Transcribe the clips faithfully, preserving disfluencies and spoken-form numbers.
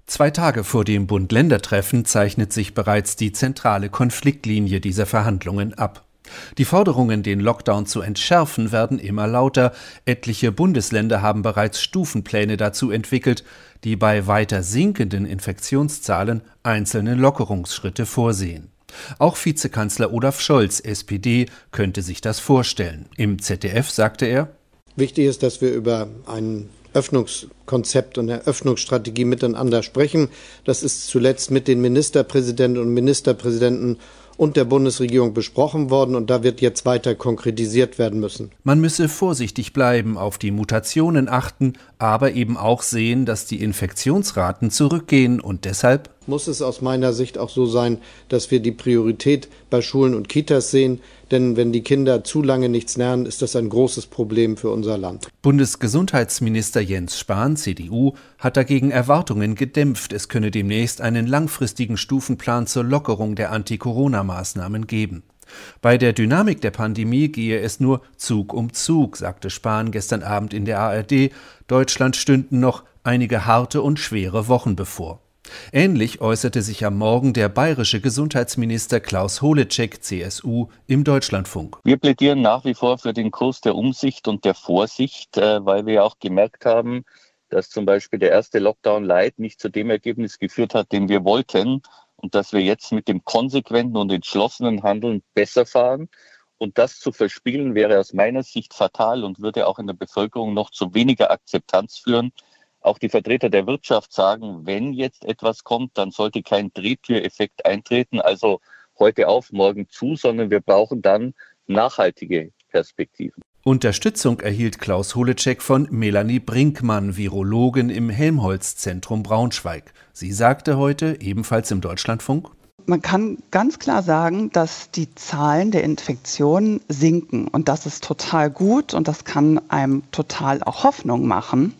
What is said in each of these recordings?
Zwei Tage vor dem Bund-Länder-Treffen zeichnet sich bereits die zentrale Konfliktlinie dieser Verhandlungen ab. Die Forderungen, den Lockdown zu entschärfen, werden immer lauter. Etliche Bundesländer haben bereits Stufenpläne dazu entwickelt, die bei weiter sinkenden Infektionszahlen einzelne Lockerungsschritte vorsehen. Auch Vizekanzler Olaf Scholz, S P D, könnte sich das vorstellen. Im Z D F sagte er: Wichtig ist, dass wir über einen Öffnungskonzept und eine Öffnungsstrategie miteinander sprechen. Das ist zuletzt mit den Ministerpräsidenten und Ministerpräsidenten und der Bundesregierung besprochen worden, und da wird jetzt weiter konkretisiert werden müssen. Man müsse vorsichtig bleiben, auf die Mutationen achten, aber eben auch sehen, dass die Infektionsraten zurückgehen, und deshalb muss es aus meiner Sicht auch so sein, dass wir die Priorität bei Schulen und Kitas sehen. Denn wenn die Kinder zu lange nichts lernen, ist das ein großes Problem für unser Land. Bundesgesundheitsminister Jens Spahn, C D U, hat dagegen Erwartungen gedämpft. Es könne demnächst einen langfristigen Stufenplan zur Lockerung der Anti-Corona-Maßnahmen geben. Bei der Dynamik der Pandemie gehe es nur Zug um Zug, sagte Spahn gestern Abend in der A R D. Deutschland stünden noch einige harte und schwere Wochen bevor. Ähnlich äußerte sich am Morgen der bayerische Gesundheitsminister Klaus Holecek, C S U, im Deutschlandfunk. Wir plädieren nach wie vor für den Kurs der Umsicht und der Vorsicht, weil wir auch gemerkt haben, dass zum Beispiel der erste Lockdown Light nicht zu dem Ergebnis geführt hat, den wir wollten, und dass wir jetzt mit dem konsequenten und entschlossenen Handeln besser fahren. Und das zu verspielen wäre aus meiner Sicht fatal und würde auch in der Bevölkerung noch zu weniger Akzeptanz führen. Auch die Vertreter der Wirtschaft sagen, wenn jetzt etwas kommt, dann sollte kein Drehtüreffekt eintreten, also heute auf, morgen zu, sondern wir brauchen dann nachhaltige Perspektiven. Unterstützung erhielt Klaus Holecek von Melanie Brinkmann, Virologin im Helmholtz-Zentrum Braunschweig. Sie sagte heute, ebenfalls im Deutschlandfunk: Man kann ganz klar sagen, dass die Zahlen der Infektionen sinken. Und das ist total gut und das kann einem total auch Hoffnung machen.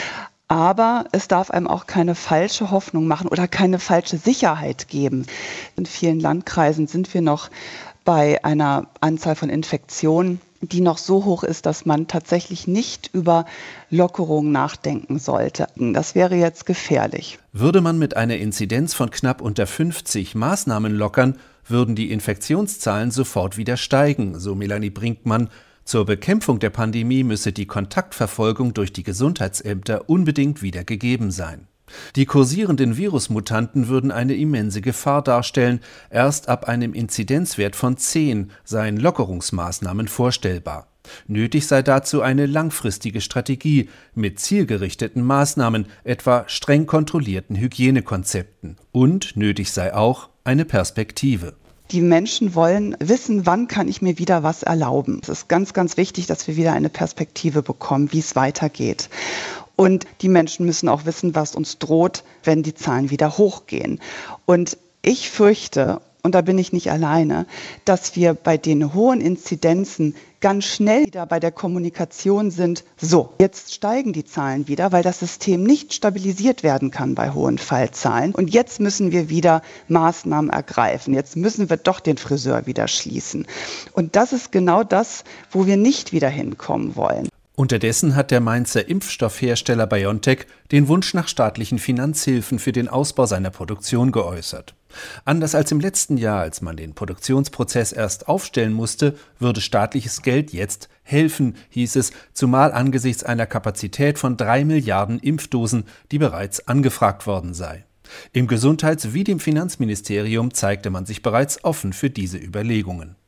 Aber es darf einem auch keine falsche Hoffnung machen oder keine falsche Sicherheit geben. In vielen Landkreisen sind wir noch bei einer Anzahl von Infektionen, die noch so hoch ist, dass man tatsächlich nicht über Lockerungen nachdenken sollte. Das wäre jetzt gefährlich. Würde man mit einer Inzidenz von knapp unter fünfzig Maßnahmen lockern, würden die Infektionszahlen sofort wieder steigen, so Melanie Brinkmann. Zur Bekämpfung der Pandemie müsse die Kontaktverfolgung durch die Gesundheitsämter unbedingt wieder gegeben sein. Die kursierenden Virusmutanten würden eine immense Gefahr darstellen. Erst ab einem Inzidenzwert von zehn seien Lockerungsmaßnahmen vorstellbar. Nötig sei dazu eine langfristige Strategie mit zielgerichteten Maßnahmen, etwa streng kontrollierten Hygienekonzepten. Und nötig sei auch eine Perspektive. Die Menschen wollen wissen, wann kann ich mir wieder was erlauben. Es ist ganz, ganz wichtig, dass wir wieder eine Perspektive bekommen, wie es weitergeht. Und die Menschen müssen auch wissen, was uns droht, wenn die Zahlen wieder hochgehen. Und ich fürchte, und da bin ich nicht alleine, dass wir bei den hohen Inzidenzen ganz schnell wieder bei der Kommunikation sind, so, jetzt steigen die Zahlen wieder, weil das System nicht stabilisiert werden kann bei hohen Fallzahlen. Und jetzt müssen wir wieder Maßnahmen ergreifen. Jetzt müssen wir doch den Friseur wieder schließen. Und das ist genau das, wo wir nicht wieder hinkommen wollen. Unterdessen hat der Mainzer Impfstoffhersteller BioNTech den Wunsch nach staatlichen Finanzhilfen für den Ausbau seiner Produktion geäußert. Anders als im letzten Jahr, als man den Produktionsprozess erst aufstellen musste, würde staatliches Geld jetzt helfen, hieß es, zumal angesichts einer Kapazität von drei Milliarden Impfdosen, die bereits angefragt worden sei. Im Gesundheits- wie dem Finanzministerium zeigte man sich bereits offen für diese Überlegungen.